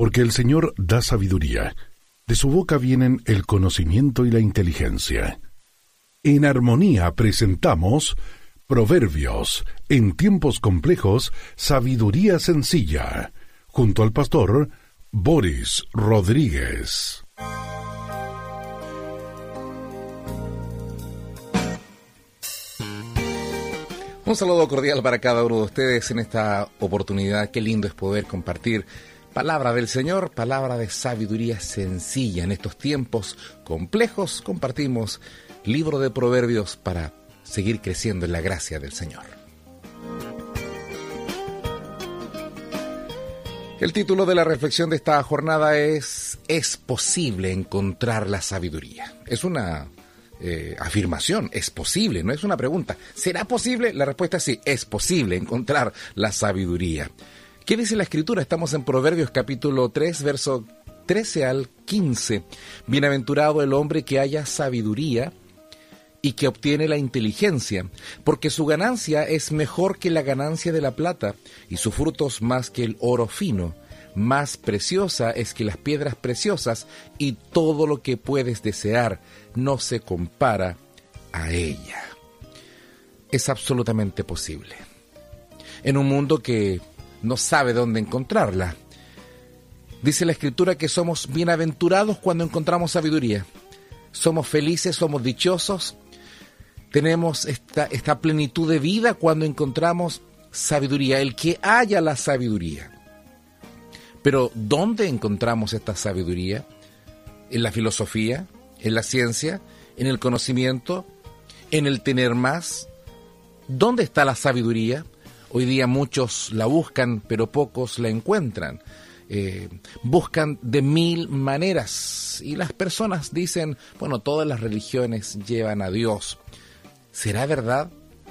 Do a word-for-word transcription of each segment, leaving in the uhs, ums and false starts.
Porque el Señor da sabiduría. De su boca vienen el conocimiento y la inteligencia. En armonía presentamos Proverbios, en tiempos complejos, sabiduría sencilla, junto al pastor Boris Rodríguez. Un saludo cordial para cada uno de ustedes en esta oportunidad. Qué lindo es poder compartir palabra del Señor, palabra de sabiduría sencilla. En estos tiempos complejos compartimos libro de Proverbios para seguir creciendo en la gracia del Señor. El título de la reflexión de esta jornada es ¿Es posible encontrar la sabiduría? Es una eh, afirmación, es posible, no es una pregunta. ¿Será posible? La respuesta es sí, es posible encontrar la sabiduría. ¿Qué dice la Escritura? Estamos en Proverbios capítulo tres, verso trece al quince. Bienaventurado el hombre que haya sabiduría y que obtiene la inteligencia, porque su ganancia es mejor que la ganancia de la plata, y sus frutos más que el oro fino. Más preciosa es que las piedras preciosas, y todo lo que puedes desear no se compara a ella. Es absolutamente posible. En un mundo que no sabe dónde encontrarla. Dice la Escritura que somos bienaventurados cuando encontramos sabiduría. Somos felices, somos dichosos. Tenemos esta, esta plenitud de vida cuando encontramos sabiduría. El que haya la sabiduría. Pero ¿dónde encontramos esta sabiduría? ¿En la filosofía? ¿En la ciencia? ¿En el conocimiento? ¿En el tener más? ¿Dónde está la sabiduría? Hoy día muchos la buscan, pero pocos la encuentran. Eh, buscan de mil maneras. Y las personas dicen, bueno, todas las religiones llevan a Dios. ¿Será verdad?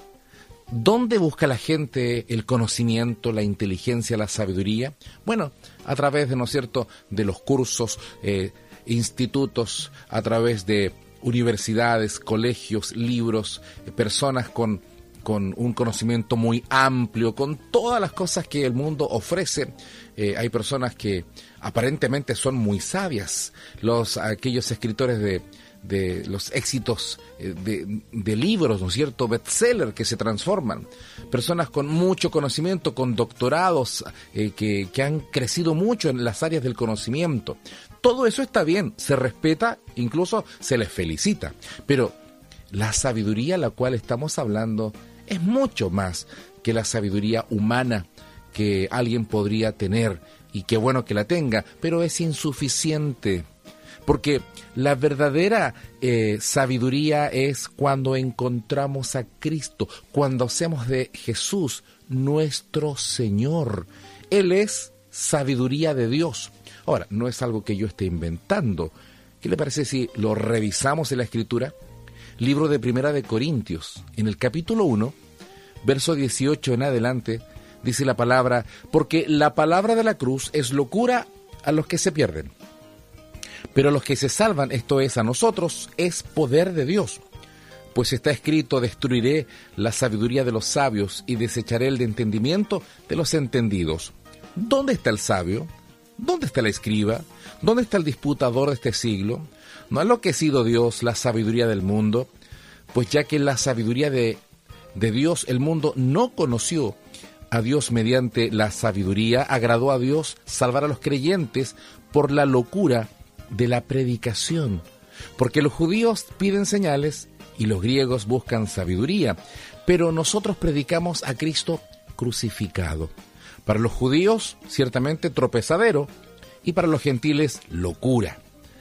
¿Dónde busca la gente el conocimiento, la inteligencia, la sabiduría? Bueno, a través de, ¿no es cierto?, de los cursos, eh, institutos, a través de universidades, colegios, libros, eh, personas con... con un conocimiento muy amplio, con todas las cosas que el mundo ofrece. Eh, hay personas que aparentemente son muy sabias, los aquellos escritores de, de los éxitos eh, de, de libros, ¿no es cierto?, bestseller, que se transforman. Personas con mucho conocimiento, con doctorados, eh, que, que han crecido mucho en las áreas del conocimiento. Todo eso está bien, se respeta, incluso se les felicita, pero la sabiduría a la cual estamos hablando es mucho más que la sabiduría humana que alguien podría tener, y qué bueno que la tenga, pero es insuficiente, porque la verdadera eh, sabiduría es cuando encontramos a Cristo, cuando hacemos de Jesús nuestro Señor. Él es sabiduría de Dios. Ahora, no es algo que yo esté inventando. ¿Qué le parece si lo revisamos en la Escritura? Libro de Primera de Corintios, en el capítulo uno, verso dieciocho en adelante, dice la palabra: porque la palabra de la cruz es locura a los que se pierden, pero a los que se salvan, esto es, a nosotros, es poder de Dios. Pues está escrito: destruiré la sabiduría de los sabios y desecharé el de entendimiento de los entendidos. ¿Dónde está el sabio? ¿Dónde está el escriba? ¿Dónde está el disputador de este siglo? ¿No ha enloquecido Dios la sabiduría del mundo? Pues ya que la sabiduría de, de Dios, el mundo no conoció a Dios mediante la sabiduría, agradó a Dios salvar a los creyentes por la locura de la predicación. Porque los judíos piden señales y los griegos buscan sabiduría, pero nosotros predicamos a Cristo crucificado. Para los judíos, ciertamente tropezadero, y para los gentiles, locura.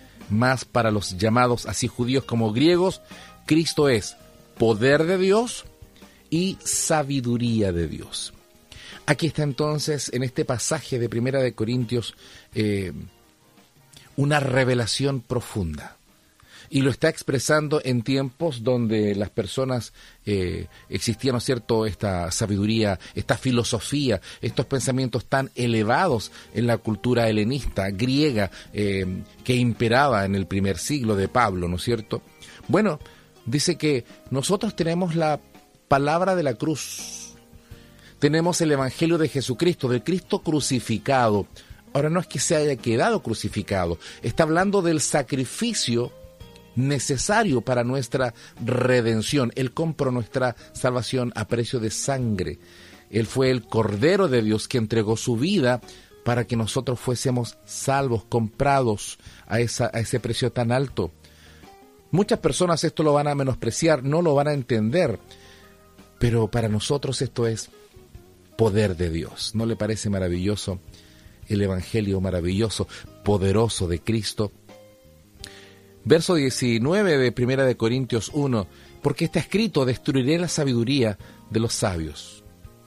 Mas para los llamados así judíos como griegos, Cristo es poder de Dios y sabiduría de Dios. Aquí está entonces, en este pasaje de Primera de Corintios, eh, una revelación profunda. Y lo está expresando en tiempos donde las personas eh, existía, ¿no es cierto?, esta sabiduría, esta filosofía, estos pensamientos tan elevados en la cultura helenista, griega, eh, que imperaba en el primer siglo de Pablo, ¿no es cierto? Bueno, dice que nosotros tenemos la palabra de la cruz, tenemos el Evangelio de Jesucristo, del Cristo crucificado. Ahora, no es que se haya quedado crucificado, está hablando del sacrificio necesario para nuestra redención. Él compró nuestra salvación a precio de sangre. Él fue el Cordero de Dios que entregó su vida para que nosotros fuésemos salvos, comprados a, esa, a ese precio tan alto. Muchas personas esto lo van a menospreciar, no lo van a entender, pero para nosotros esto es poder de Dios. ¿No le parece maravilloso el Evangelio maravilloso, poderoso de Cristo? Verso diecinueve de Primera de Corintios uno, porque está escrito, destruiré la sabiduría de los sabios.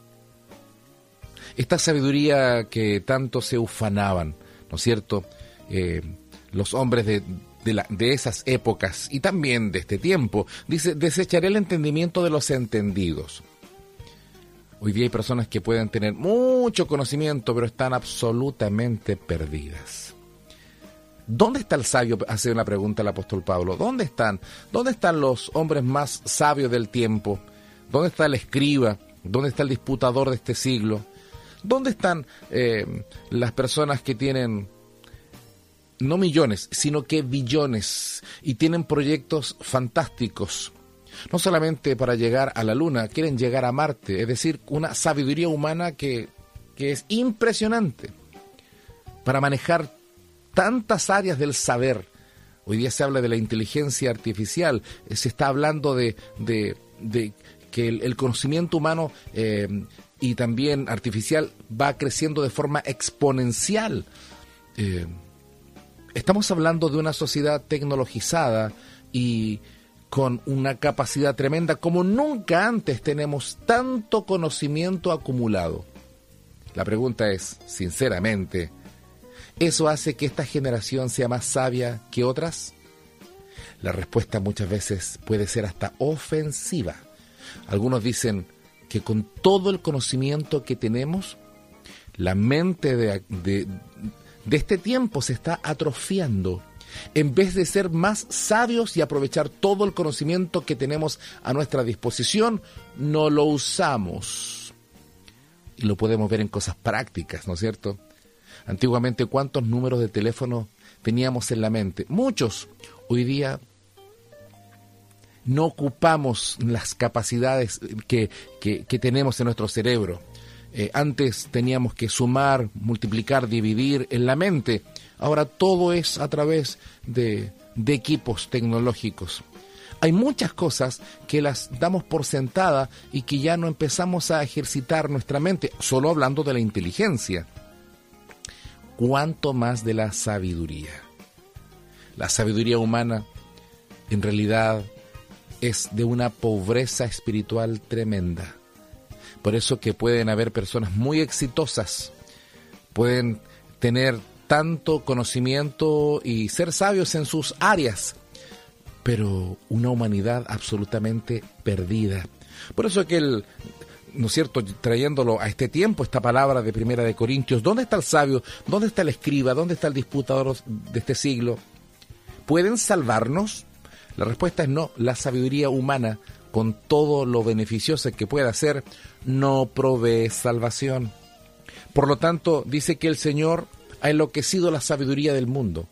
Esta sabiduría que tanto se ufanaban, ¿no es cierto? Eh, los hombres de, de, la, de esas épocas y también de este tiempo, dice, desecharé el entendimiento de los entendidos. Hoy día hay personas que pueden tener mucho conocimiento, pero están absolutamente perdidas. ¿Dónde está el sabio? Hace una pregunta el apóstol Pablo. ¿Dónde están? ¿Dónde están los hombres más sabios del tiempo? ¿Dónde está el escriba? ¿Dónde está el disputador de este siglo? ¿Dónde están eh, las personas que tienen no millones, sino que billones y tienen proyectos fantásticos? No solamente para llegar a la Luna, quieren llegar a Marte, es decir, una sabiduría humana que, que es impresionante para manejar tantas áreas del saber. Hoy día se habla de la inteligencia artificial, se está hablando de, de, de que el, el conocimiento humano eh, y también artificial va creciendo de forma exponencial. Eh, estamos hablando de una sociedad tecnologizada y con una capacidad tremenda, como nunca antes tenemos tanto conocimiento acumulado. La pregunta es, sinceramente, ¿eso hace que esta generación sea más sabia que otras? La respuesta muchas veces puede ser hasta ofensiva. Algunos dicen que con todo el conocimiento que tenemos, la mente de, de, de este tiempo se está atrofiando. En vez de ser más sabios y aprovechar todo el conocimiento que tenemos a nuestra disposición, no lo usamos. Y lo podemos ver en cosas prácticas, ¿no es cierto? Antiguamente, ¿cuántos números de teléfono teníamos en la mente? Muchos. Hoy día no ocupamos las capacidades que, que, que tenemos en nuestro cerebro. Eh, antes teníamos que sumar, multiplicar, dividir en la mente. Ahora todo es a través de, de equipos tecnológicos. Hay muchas cosas que las damos por sentada y que ya no empezamos a ejercitar nuestra mente, solo hablando de la inteligencia. ¿Cuánto más de la sabiduría? La sabiduría humana en realidad es de una pobreza espiritual tremenda. Por eso que pueden haber personas muy exitosas, pueden tener tanto conocimiento y ser sabios en sus áreas, pero una humanidad absolutamente perdida. Por eso que el, ¿no es cierto?, trayéndolo a este tiempo, esta palabra de Primera de Corintios, ¿dónde está el sabio? ¿Dónde está el escriba? ¿Dónde está el disputador de este siglo? ¿Pueden salvarnos? La respuesta es no. La sabiduría humana, con todo lo beneficiosa que pueda ser, no provee salvación. Por lo tanto, dice que el Señor ha enloquecido la sabiduría del mundo.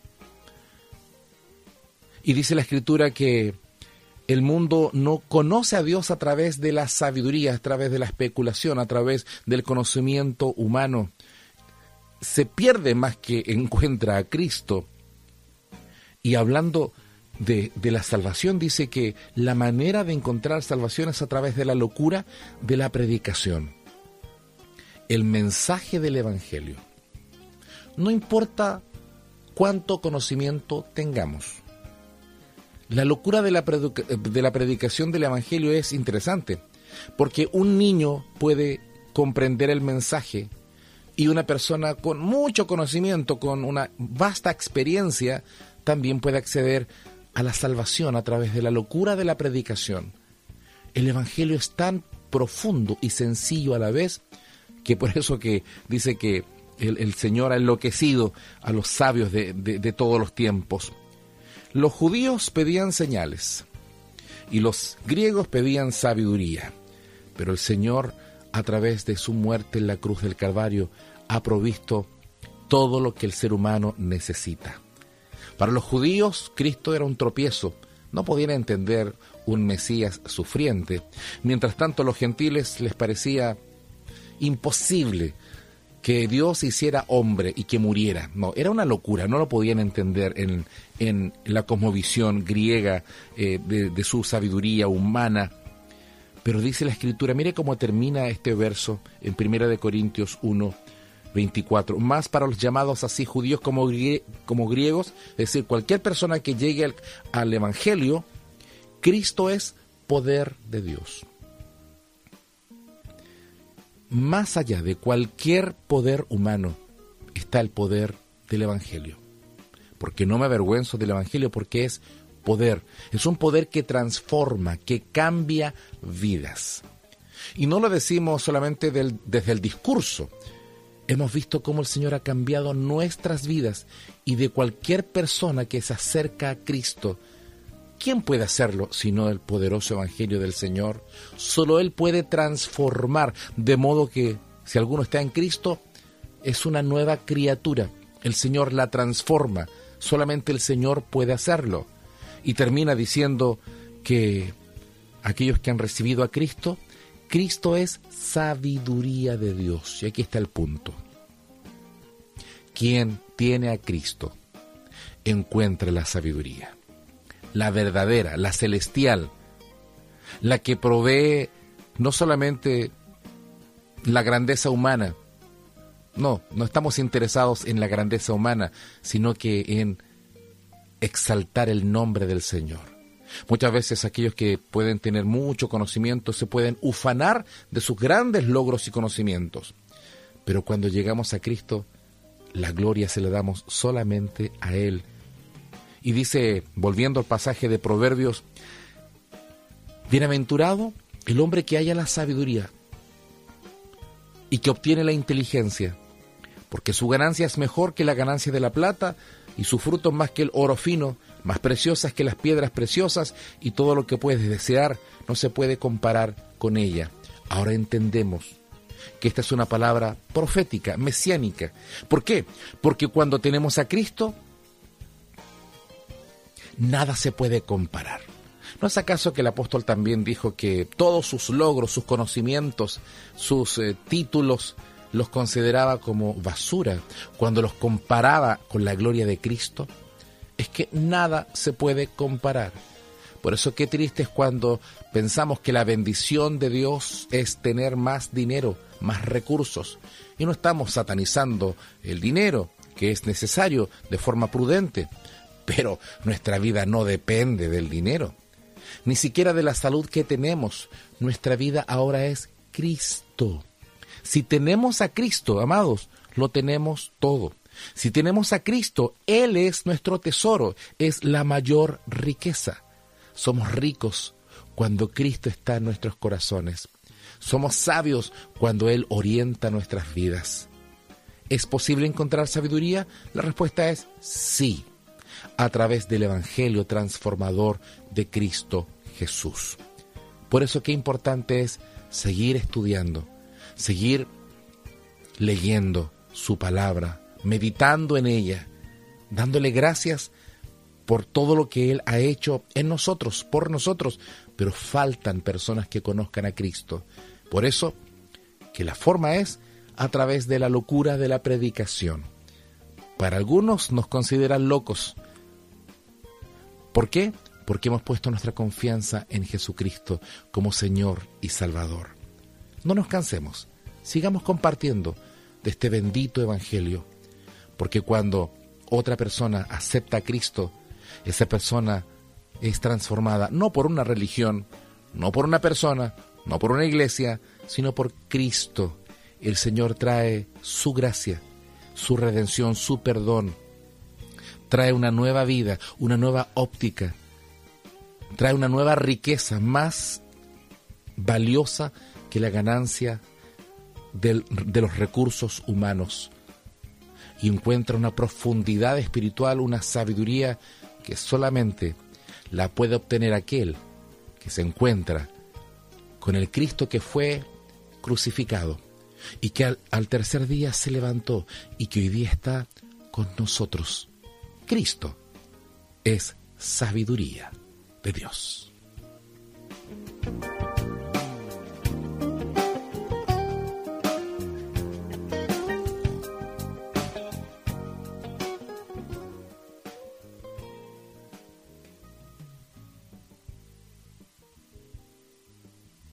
Y dice la Escritura que el mundo no conoce a Dios a través de la sabiduría, a través de la especulación, a través del conocimiento humano. Se pierde más que encuentra a Cristo. Y hablando de, de la salvación, dice que la manera de encontrar salvación es a través de la locura de la predicación. El mensaje del Evangelio. No importa cuánto conocimiento tengamos. La locura de la, predica- de la predicación del Evangelio es interesante, porque un niño puede comprender el mensaje y una persona con mucho conocimiento, con una vasta experiencia, también puede acceder a la salvación a través de la locura de la predicación. El Evangelio es tan profundo y sencillo a la vez, que por eso que dice que el, el Señor ha enloquecido a los sabios de, de, de todos los tiempos. Los judíos pedían señales y los griegos pedían sabiduría, pero el Señor, a través de su muerte en la cruz del Calvario, ha provisto todo lo que el ser humano necesita. Para los judíos, Cristo era un tropiezo. No podían entender un Mesías sufriente. Mientras tanto, a los gentiles les parecía imposible que Dios se hiciera hombre y que muriera. No, era una locura, no lo podían entender en, en la cosmovisión griega eh, de, de su sabiduría humana. Pero dice la Escritura, mire cómo termina este verso en Primera de Corintios uno, veinticuatro. Más para los llamados así judíos como, grie, como griegos, es decir, cualquier persona que llegue al, al Evangelio, Cristo es poder de Dios. Más allá de cualquier poder humano está el poder del Evangelio. Porque no me avergüenzo del Evangelio, porque es poder. Es un poder que transforma, que cambia vidas. Y no lo decimos solamente del, desde el discurso. Hemos visto cómo el Señor ha cambiado nuestras vidas y de cualquier persona que se acerca a Cristo. ¿Quién puede hacerlo sino el poderoso Evangelio del Señor? Solo Él puede transformar, de modo que si alguno está en Cristo, es una nueva criatura. El Señor la transforma, solamente el Señor puede hacerlo. Y termina diciendo que aquellos que han recibido a Cristo, Cristo es sabiduría de Dios. Y aquí está el punto. Quien tiene a Cristo, encuentra la sabiduría. La verdadera, la celestial, la que provee no solamente la grandeza humana, no, no estamos interesados en la grandeza humana, sino que en exaltar el nombre del Señor. Muchas veces aquellos que pueden tener mucho conocimiento se pueden ufanar de sus grandes logros y conocimientos, pero cuando llegamos a Cristo, la gloria se la damos solamente a Él. Y dice, volviendo al pasaje de Proverbios, bienaventurado el hombre que haya la sabiduría y que obtiene la inteligencia, porque su ganancia es mejor que la ganancia de la plata y su fruto más que el oro fino, más preciosas que las piedras preciosas, y todo lo que puedes desear no se puede comparar con ella. Ahora entendemos que esta es una palabra profética, mesiánica. ¿Por qué? Porque cuando tenemos a Cristo, nada se puede comparar. ¿No es acaso que el apóstol también dijo que todos sus logros, sus conocimientos, sus eh, títulos, los consideraba como basura cuando los comparaba con la gloria de Cristo? Es que nada se puede comparar. Por eso qué triste es cuando pensamos que la bendición de Dios es tener más dinero, más recursos. Y no estamos satanizando el dinero, que es necesario de forma prudente. Pero nuestra vida no depende del dinero, ni siquiera de la salud que tenemos. Nuestra vida ahora es Cristo. Si tenemos a Cristo, amados, lo tenemos todo. Si tenemos a Cristo, Él es nuestro tesoro, es la mayor riqueza. Somos ricos cuando Cristo está en nuestros corazones. Somos sabios cuando Él orienta nuestras vidas. ¿Es posible encontrar sabiduría? La respuesta es sí, a través del Evangelio transformador de Cristo Jesús. Por eso qué importante es seguir estudiando, seguir leyendo su palabra, meditando en ella, dándole gracias por todo lo que Él ha hecho en nosotros, por nosotros, pero faltan personas que conozcan a Cristo. Por eso que la forma es a través de la locura de la predicación. Para algunos nos consideran locos. ¿Por qué? Porque hemos puesto nuestra confianza en Jesucristo como Señor y Salvador. No nos cansemos, sigamos compartiendo de este bendito Evangelio, porque cuando otra persona acepta a Cristo, esa persona es transformada no por una religión, no por una persona, no por una iglesia, sino por Cristo. El Señor trae su gracia, su redención, su perdón. Trae una nueva vida, una nueva óptica. Trae una nueva riqueza más valiosa que la ganancia del, de los recursos humanos. Y encuentra una profundidad espiritual, una sabiduría que solamente la puede obtener aquel que se encuentra con el Cristo que fue crucificado, y que al, al tercer día se levantó y que hoy día está con nosotros. Cristo es sabiduría de Dios.